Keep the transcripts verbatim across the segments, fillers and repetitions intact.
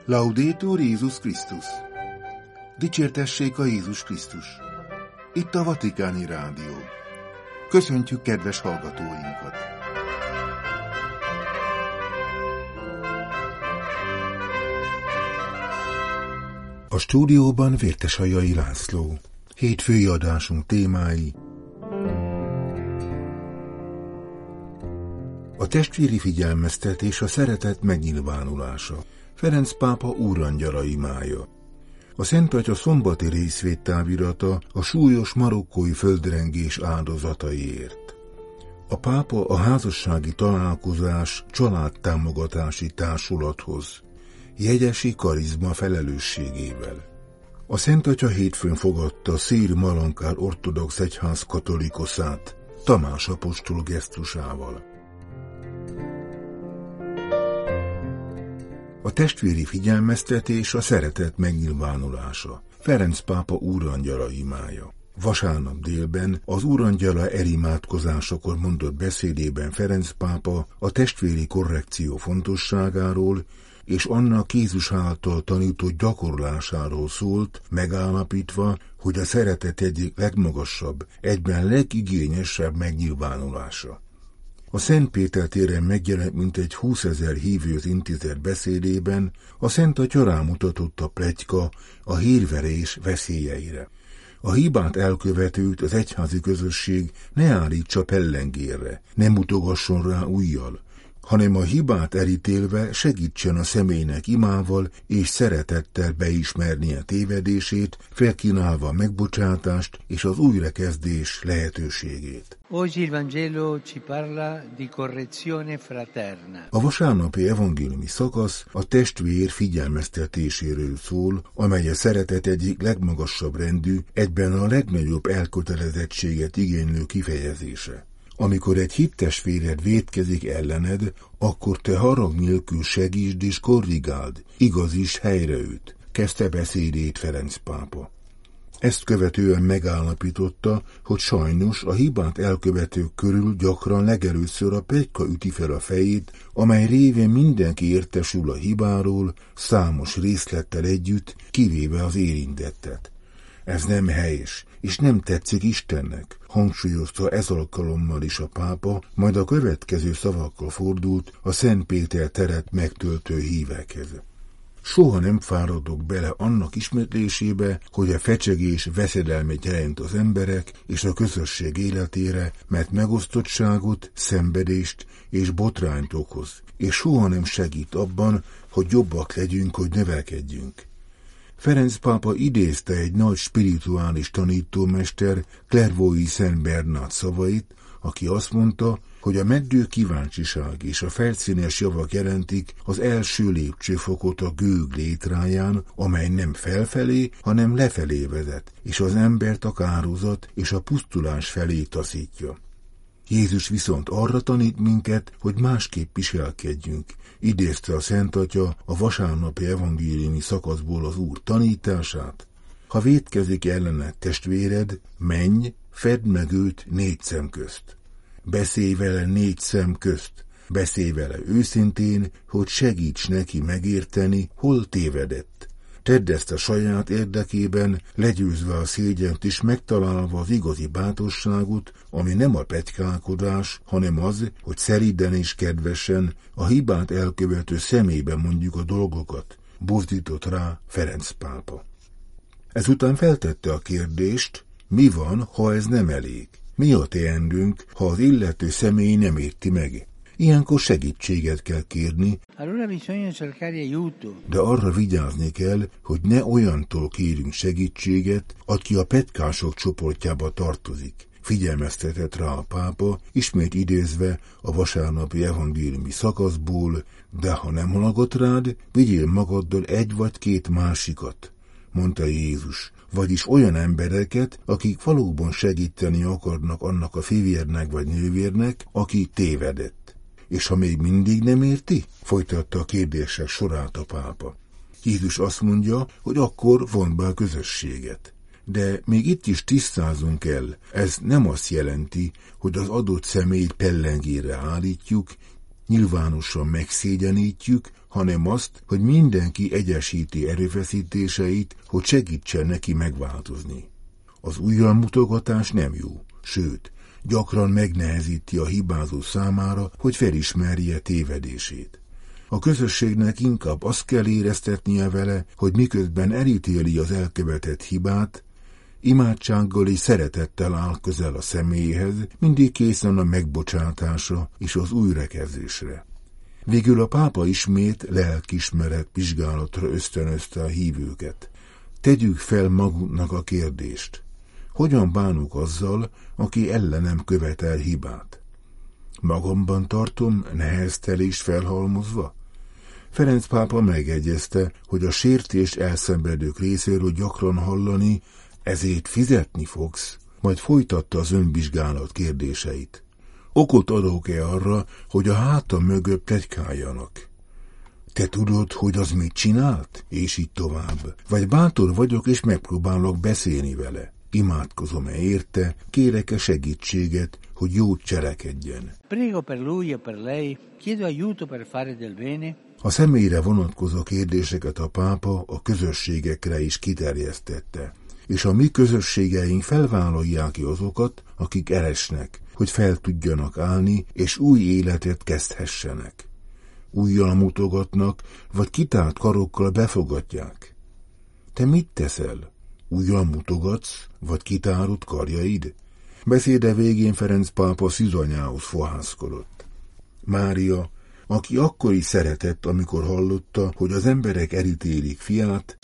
Laudetur Jézus Krisztus! Dicsértessék a Jézus Krisztus! Itt a Vatikáni Rádió. Köszöntjük kedves hallgatóinkat! A stúdióban Vértesajai László. Hétfői adásunk témái: a testvéri figyelmeztetés, a szeretet megnyilvánulása, Ferenc pápa úrangyala imája, a Szent Atya szombati részvédtávirata a súlyos marokkói földrengés áldozataiért, a pápa a házassági találkozás családtámogatási társulathoz, jegyesi karizma felelősségével. A Szent Atya hétfőn fogadta Szél Malankár ortodox egyház katolikuszát Tamás apostol gesztusával. A testvéri figyelmeztetés, a szeretet megnyilvánulása, Ferenc pápa úrangyala imája. Vasárnap délben az úrangyala elimádkozásakor mondott beszédében Ferenc pápa a testvéri korrekció fontosságáról és annak Jézus által tanított gyakorlásáról szólt, megállapítva, hogy a szeretet egyik legmagasabb, egyben legigényesebb megnyilvánulása. A Szent Péter téren megjelent mintegy húszezer hívőt intézett beszédében a Szent Atya rámutatott a pletyka, a hírverés veszélyeire. A hibát elkövetőt az egyházi közösség ne állítsa pellengérre, ne mutogasson rá ujjal, hanem a hibát elítélve segítsen a személynek imával és szeretettel beismernie tévedését, felkínálva a megbocsátást és az újrakezdés lehetőségét. Oggi il Vangelo ci parla di correzione fraterna. A vasárnapi evangéliumi szakasz a testvér figyelmeztetéséről szól, amely a szeretet egyik legmagasabb rendű, egyben a legnagyobb elkötelezettséget igénylő kifejezése. Amikor egy hittestvéred vétkezik ellened, akkor te harag nélkül segítsd és korrigáld, igazítsd helyre őt, kezdte beszédét Ferenc pápa. Ezt követően megállapította, hogy sajnos a hibát elkövetők körül gyakran legelőször a pletyka üti fel a fejét, amely révén mindenki értesül a hibáról, számos részlettel együtt, kivéve az érintettet. Ez nem helyes, és nem tetszik Istennek, hangsúlyozta ez alkalommal is a pápa, majd a következő szavakkal fordult a Szent Péter teret megtöltő hívekhez. Soha nem fáradok bele annak ismétlésébe, hogy a fecsegés veszedelmet jelent az emberek és a közösség életére, mert megosztottságot, szenvedést és botrányt okoz, és soha nem segít abban, hogy jobbak legyünk, hogy növekedjünk. Ferenc pápa idézte egy nagy spirituális tanítómester, Clairvaux-i Szent Bernát szavait, aki azt mondta, hogy a meddő kíváncsiság és a felszínes javak jelentik az első lépcsőfokot a gőg létráján, amely nem felfelé, hanem lefelé vezet, és az embert a kárhozat és a pusztulás felé taszítja. Jézus viszont arra tanít minket, hogy másképp viselkedjünk, idézte a Szent Atya a vasárnapi evangéliumi szakaszból az Úr tanítását. Ha vétkezik ellened testvéred, menj, fedd meg őt négy szem közt. Beszélj vele négy szem közt, beszélj vele őszintén, hogy segíts neki megérteni, hol tévedett. Tedd ezt a saját érdekében, legyőzve a szégyent és megtalálva az igazi bátorságot, ami nem a pletykálkodás, hanem az, hogy szelíden és kedvesen a hibát elkövető személyben mondjuk a dolgokat, buzdított rá Ferenc pápa. Ezután feltette a kérdést, mi van, ha ez nem elég? Mi a teendőnk, ha az illető személy nem érti meg? Ilyenkor segítséget kell kérni, de arra vigyázni kell, hogy ne olyantól kérünk segítséget, aki a petykások csoportjába tartozik. Figyelmeztetett rá a pápa, ismét idézve a vasárnapi evangéliumi szakaszból, de ha nem hallgat rád, vigyél magaddal egy vagy két másikat, mondta Jézus, vagyis olyan embereket, akik valóban segíteni akarnak annak a fivérnek vagy nővérnek, aki tévedett. És ha még mindig nem érti? Folytatta a kérdések sorát a pápa. Jézus azt mondja, hogy akkor vond be a közösséget. De még itt is tisztázunk el, ez nem azt jelenti, hogy az adott személyt pellengére állítjuk, nyilvánosan megszégyenítjük, hanem azt, hogy mindenki egyesíti erőfeszítéseit, hogy segítsen neki megváltozni. Az ujjal-mutogatás nem jó, sőt, gyakran megnehezíti a hibázó számára, hogy felismerje tévedését. A közösségnek inkább azt kell éreztetnie vele, hogy miközben elítéli az elkövetett hibát, imádsággal és szeretettel áll közel a személyéhez, mindig készen a megbocsátásra és az újrakezdésre. Végül a pápa ismét lelkiismeret vizsgálatra ösztönözte a hívőket. Tegyük fel magunknak a kérdést. Hogyan bánok azzal, aki ellenem követel hibát? Magamban tartom neheztelést felhalmozva? Ferenc pápa megegyezte, hogy a sértést elszenvedők részéről gyakran hallani, ezért fizetni fogsz, majd folytatta az önvizsgálat kérdéseit. Okot adok-e arra, hogy a hátam mögött pletykáljanak? Te tudod, hogy az mit csinált? És így tovább. Vagy bátor vagyok, és megpróbálok beszélni vele. Imádkozom-e érte, kérek-e segítséget, hogy jót cselekedjen. Prego per lui e per lei, chiedo aiuto per fare del bene. A személyre vonatkozó kérdéseket a pápa a közösségekre is kiterjesztette, és a mi közösségeink felvállalják ki azokat, akik eresnek, hogy fel tudjanak állni, és új életet kezdhessenek. Újjal mutogatnak, vagy kitárt karokkal befogadják. Te mit teszel? Újjal mutogatsz, vagy kitárod karjaid? Beszéde végén Ferenc pápa szűzanyához fohászkodott. Mária, aki akkor is szeretett, amikor hallotta, hogy az emberek elítélik fiát,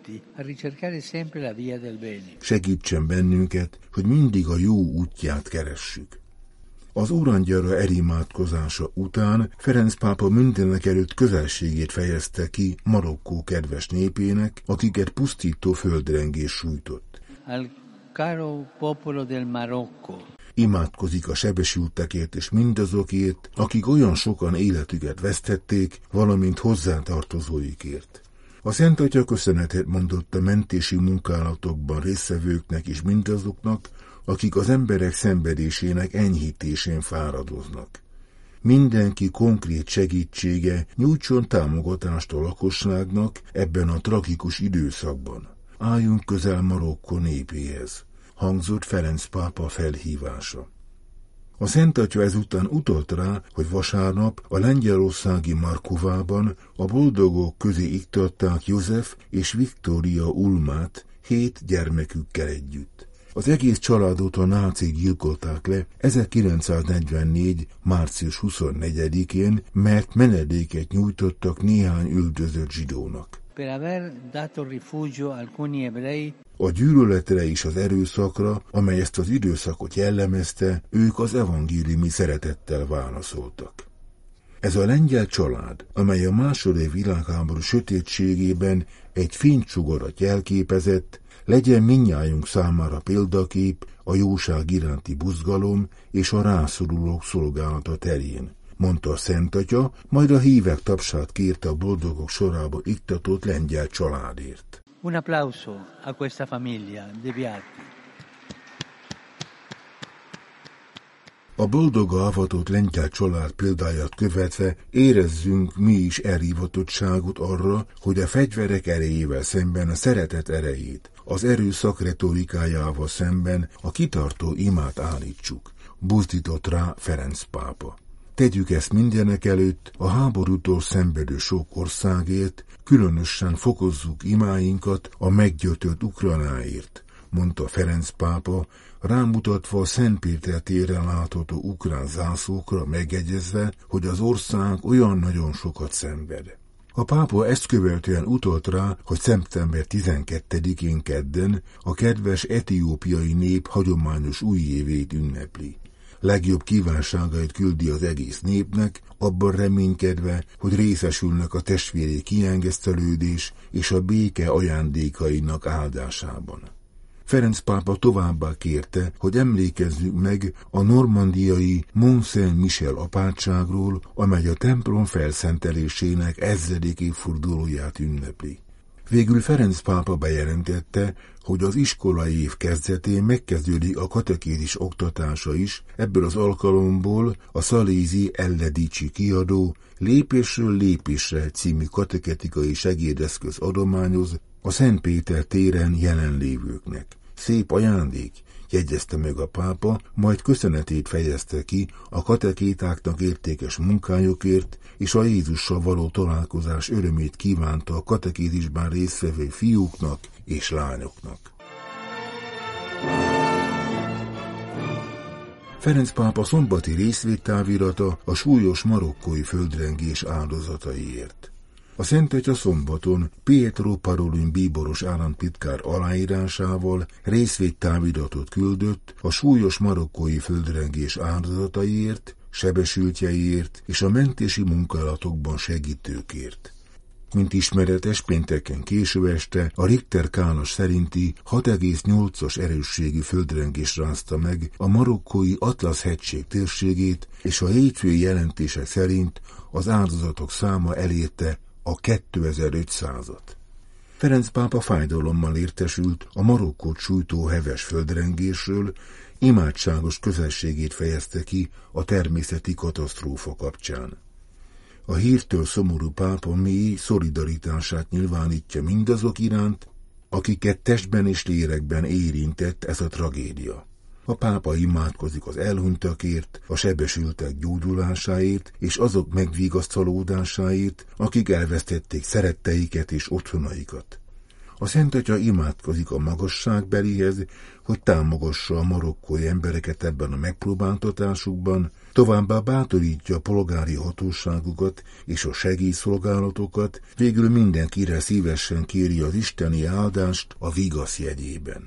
segítsen bennünket, hogy mindig a jó útját keressük. Az Úrangyalra elimádkozása után Ferenc pápa mindenek előtt közelségét fejezte ki Marokkó kedves népének, akiket pusztító földrengés sújtott. Al caro popolo del Marocco. Imádkozik a sebesültekért és mindazokért, akik olyan sokan életüket vesztették, valamint hozzátartozóikért. A Szent Atya köszönetet mondott a mentési munkálatokban résztvevőknek és mindazoknak, akik az emberek szenvedésének enyhítésén fáradoznak. Mindenki konkrét segítsége nyújtson támogatást a lakosságnak ebben a tragikus időszakban. Álljunk közel Marokkó népéhez, hangzott Ferenc pápa felhívása. A Szent Atya ezután utalt rá, hogy vasárnap a lengyelországi Markovában a boldogok közé iktatták József és Viktória Ulmát hét gyermekükkel együtt. Az egész családot a nácik gyilkolták le ezerkilencszáznegyvennégy. március huszonnegyedikén, mert menedéket nyújtottak néhány üldözött zsidónak. A gyűlöletre és az erőszakra, amely ezt az időszakot jellemezte, ők az evangéliumi szeretettel válaszoltak. Ez a lengyel család, amely a második világháború sötétségében egy fénysugarat jelképezett, legyen mindnyájunk számára példakép a jóság iránti buzgalom és a rászorulók szolgálata terén, mondta a Szent Atya, majd a hívek tapsát kérte a boldogok sorába iktatott lengyel családért. Un applauso a questa famiglia de beati. A boldogga avatott lengyel család példáját követve érezzünk mi is elhivatottságot arra, hogy a fegyverek erejével szemben a szeretet erejét, az erőszak retorikájával szemben a kitartó imát állítsuk, buzdított rá Ferenc pápa. Tegyük ezt mindenek előtt a háborútól szenvedő sok országért, különösen fokozzuk imáinkat a meggyötört Ukrajnáért, mondta Ferenc pápa, rámutatva a Szent Péter téren látható ukrán zászlókra megegyezve, hogy az ország olyan nagyon sokat szenved. A pápa ezt követően utalt rá, hogy szeptember tizenkettedikén kedden a kedves etiópiai nép hagyományos újévét ünnepli. Legjobb kívánságait küldi az egész népnek, abban reménykedve, hogy részesülnek a testvéri kiengesztelődés és a béke ajándékainak áldásában. Ferenc pápa továbbá kérte, hogy emlékezzünk meg a normandiai Mont-Saint-Michel apátságról, amely a templom felszentelésének ezredik évfordulóját ünnepli. Végül Ferenc pápa bejelentette, hogy az iskolai év kezdetén megkezdődik a katekézis oktatása is, ebből az alkalomból a szalézi Elledici kiadó Lépésről lépésre című kateketikai segédeszköz adományoz a Szent Péter téren jelenlévőknek. Szép ajándék, jegyezte meg a pápa, majd köszönetét fejezte ki a katekétáknak értékes munkájukért, és a Jézussal való találkozás örömét kívánta a katekézisben résztvevő fiúknak és lányoknak. Ferenc pápa szombati részvédtávirata a súlyos marokkói földrengés áldozataiért. A Szentatya szombaton Pietro Parolin bíboros államtitkár aláírásával részvédtáviratot küldött a súlyos marokkói földrengés áldozataiért, sebesültjeiért és a mentési munkálatokban segítőkért. Mint ismeretes, pénteken késő este a Richter skála szerinti hat egész nyolcas erősségű földrengés rázta meg a marokkói Atlasz-hegység térségét, és a hétfői jelentések szerint az áldozatok száma elérte a kétezer-ötszázat. Ferenc pápa fájdalommal értesült a Marokkót sújtó heves földrengésről, imádságos közelségét fejezte ki a természeti katasztrófa kapcsán. A hírtől szomorú pápa mély szolidaritását nyilvánítja mindazok iránt, akiket testben és lélekben érintett ez a tragédia. A pápa imádkozik az elhunytakért, a sebesültek gyógyulásáért és azok megvigasztalódásáért, akik elvesztették szeretteiket és otthonaikat. A Szentatya imádkozik a magasságbelihez, hogy támogassa a marokkói embereket ebben a megpróbáltatásukban, továbbá bátorítja a polgári hatóságokat és a segélyszolgálatokat, végül mindenkire szívesen kéri az isteni áldást a vigasz jegyében.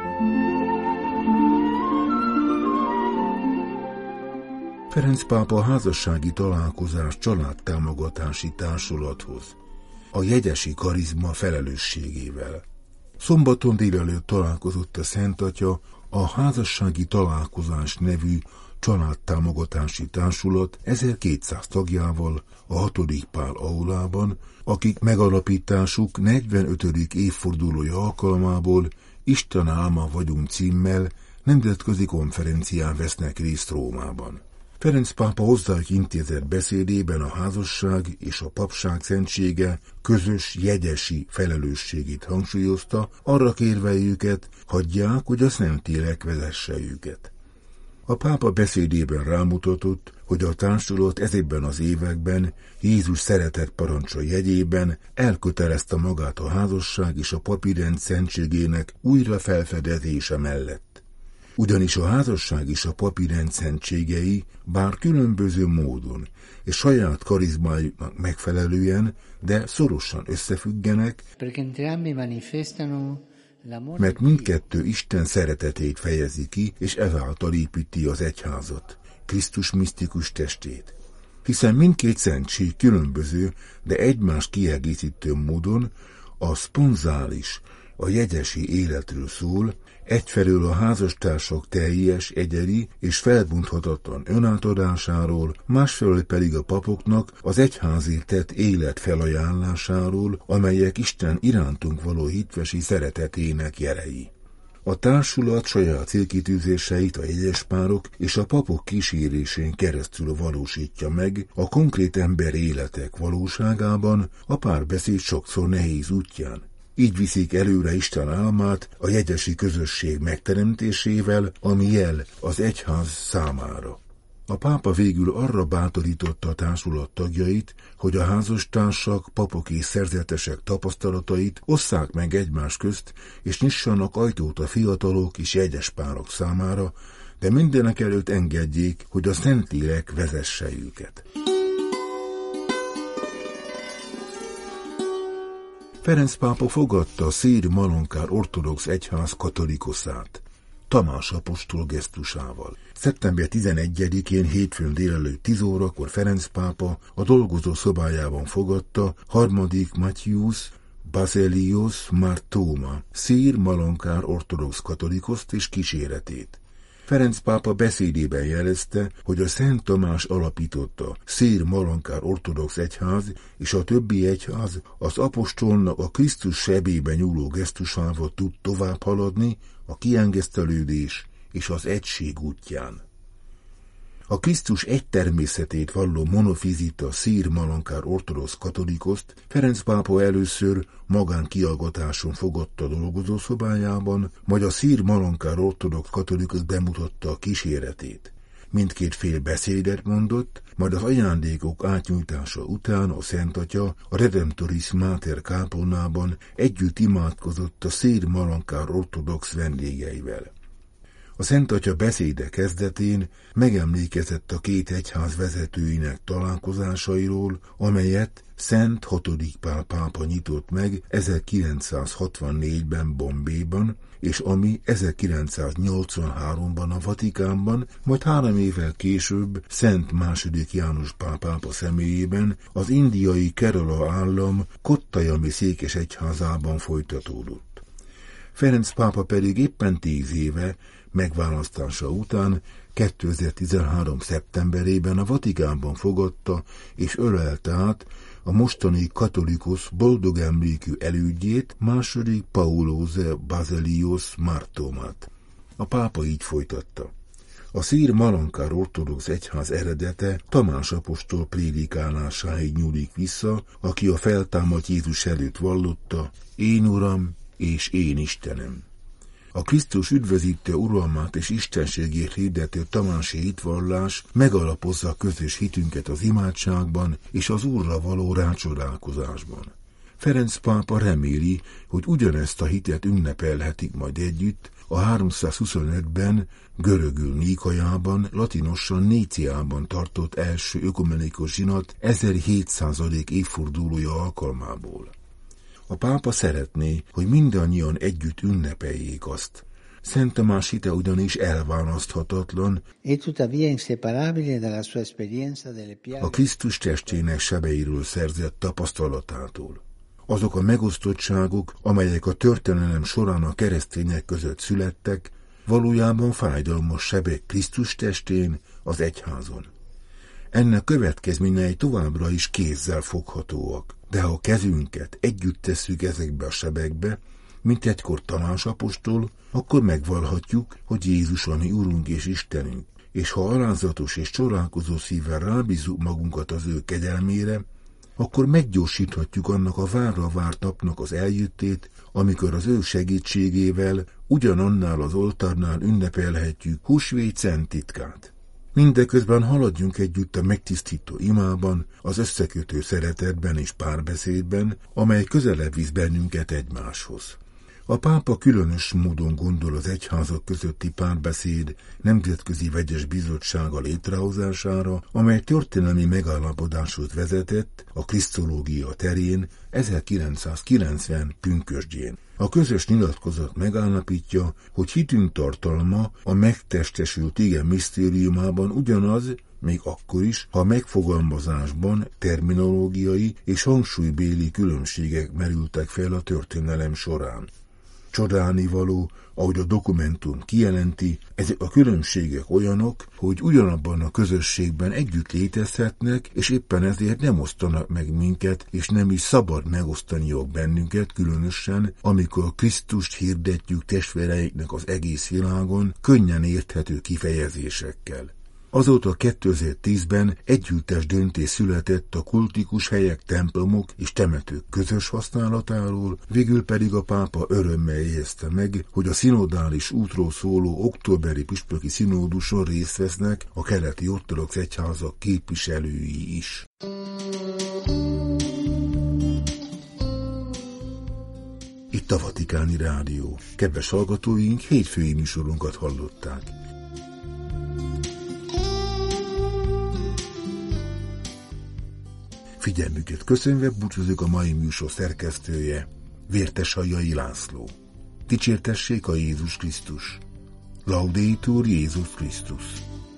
Ferenc pápa a házassági találkozás családtámogatási társulathoz, a jegyesi karizma felelősségével. Szombaton délelőtt találkozott a Szentatya a házassági találkozás nevű családtámogatási társulat ezerkétszáz tagjával a hatodik Pál aulában, akik megalapításuk negyvenötödik évfordulója alkalmából Isten álma vagyunk címmel nemzetközi konferencián vesznek részt Rómában. Ferenc pápa hozzájuk intézett beszédében a házasság és a papság szentsége közös jegyesi felelősségét hangsúlyozta, arra kérve őket, hagyják, hogy a Szentlélek vezesse őket. A pápa beszédében rámutatott, hogy a társulat ezekben az években Jézus szeretett parancsa jegyében elkötelezte magát a házasság és a papi rend szentségének újra felfedezése mellett. Ugyanis a házasság és a papi rend szentségei, bár különböző módon és saját karizmájuknak megfelelően, de szorosan összefüggenek, mert mindkettő Isten szeretetét fejezi ki, és ezáltal építi az egyházat, Krisztus misztikus testét. Hiszen mindkét szentség különböző, de egymást kiegészítő módon a szponzális, a jegyesi életről szól, egyfelől a házastársak teljes, egyedi és felbonthatatlan önátadásáról, másfelől pedig a papoknak az egyházért tett élet felajánlásáról, amelyek Isten irántunk való hitvesi szeretetének jelei. A társulat saját célkitűzéseit a jegyespárok és a papok kísérésén keresztül valósítja meg a konkrét ember életek valóságában, a párbeszéd sokszor nehéz útján. Így viszik előre Isten álmát a jegyesi közösség megteremtésével, ami jel az egyház számára. A pápa végül arra bátorította a társulat tagjait, hogy a házastársak, papok és szerzetesek tapasztalatait osszák meg egymás közt, és nyissanak ajtót a fiatalok és jegyespárok számára, de mindenekelőtt engedjék, hogy a Szentlélek vezesse őket. Ferenc pápa fogadta a Szér Malonkár ortodox egyház katolikuszát, Tamás apostol gesztusával. szeptember tizenegyedikén hétfőn délelőtt tíz órakor Ferenc pápa a dolgozó szobájában fogadta harmadik Matthius Baselios Martoma, Szér Malonkár ortodox katolikuszt és kíséretét. Ferenc pápa beszédében jelezte, hogy a Szent Tamás alapította Szér-Malankár ortodox egyház és a többi egyház az apostolnak a Krisztus sebébe nyúló gesztusával tud tovább haladni a kiengesztelődés és az egység útján. A Krisztus egy természetét valló monofizita Szér-Malankár ortodox katolikoszt Ferenc pápa először magánkiallgatáson fogadta dolgozószobájában, majd a Szér-Malankár ortodox katolikus bemutatta a kíséretét. Mindkét fél beszédet mondott, majd az ajándékok átnyújtása után a Szent Atya a Redemptoris Mater kápolnában együtt imádkozott a Szér-Malankár ortodox vendégeivel. A Szent Atya beszéde kezdetén megemlékezett a két egyház vezetőinek találkozásairól, amelyet Szent hatodik Pál pápa nyitott meg ezerkilencszázhatvannégyben Bombayban, és ami ezerkilencszáznyolcvanháromban a Vatikánban, majd három évvel később Szent második János Pál pápa személyében az indiai Kerala állam Kottayami székesegyházában folytatódott. Ferenc pápa pedig éppen tíz éve megválasztása után kétezer-tizenhárom. szeptemberében a Vatikánban fogadta és ölelte át a mostani katolikus boldog emlékű elődjét, második Paulose Baselios Mártómát. A pápa így folytatta. A Szér-Malankár ortodox egyház eredete Tamás apostol prédikálásáig nyúlik vissza, aki a feltámadt Jézus előtt vallotta: én Uram és én Istenem. A Krisztus üdvözítő uralmát és istenségét hirdető tamási hitvallás megalapozza a közös hitünket az imádságban és az Úrra való rácsodálkozásban. Ferenc pápa reméli, hogy ugyanezt a hitet ünnepelhetik majd együtt a háromszázhuszonötben görögül Níkaiában, latinosan Níciában tartott első ökumenikus zsinat ezerhétszázadik évfordulója alkalmából. A pápa szeretné, hogy mindannyian együtt ünnepeljék azt. Szent Tamás hite ugyanis elválaszthatatlan a Krisztus testének sebeiről szerzett tapasztalatától. Azok a megosztottságok, amelyek a történelem során a keresztények között születtek, valójában fájdalmas sebek Krisztus testén, az egyházon. Ennek következményei továbbra is kézzel foghatóak, de ha a kezünket együtt tesszük ezekbe a sebekbe, mint egykor Tamás apostol, akkor megvallhatjuk, hogy Jézus a mi Urunk és Istenünk, és ha alázatos és csodálkozó szívvel rábízzuk magunkat az ő kegyelmére, akkor meggyorsíthatjuk annak a várra várt napnak az eljöttét, amikor az ő segítségével ugyanannál az oltárnál ünnepelhetjük húsvét szent titkát. Mindeközben haladjunk együtt a megtisztító imában, az összekötő szeretetben és párbeszédben, amely közelebb visz bennünket egymáshoz. A pápa különös módon gondol az egyházak közötti párbeszéd nemzetközi vegyes bizottsága létrehozására, amely történelmi megállapodáshoz vezetett a krisztológia terén ezerkilencszázkilencven pünkösdjén. A közös nyilatkozat megállapítja, hogy hitünk tartalma a megtestesült ige misztériumában ugyanaz, még akkor is, ha megfogalmazásban terminológiai és hangsúlybéli különbségek merültek fel a történelem során. Csodálnivaló, ahogy a dokumentum kijelenti, ezek a különbségek olyanok, hogy ugyanabban a közösségben együtt létezhetnek, és éppen ezért nem osztanak meg minket, és nem is szabad megosztaniuk bennünket, különösen, amikor Krisztust hirdetjük testvéreiknek az egész világon, könnyen érthető kifejezésekkel. Azóta kétezer-tízben együttes döntés született a kultikus helyek, templomok és temetők közös használatáról, végül pedig a pápa örömmel jegyezte meg, hogy a szinodális útról szóló októberi püspöki szinóduson részt vesznek a keleti ortodox egyházak képviselői is. Itt a Vatikáni Rádió. Kedves hallgatóink, hétfői műsorunkat hallották. Figyelmüket köszönve búcsúzik a mai műsor szerkesztője, Vértesajai László. Dicsértessék a Jézus Krisztus! Laudetur Jézus Krisztus!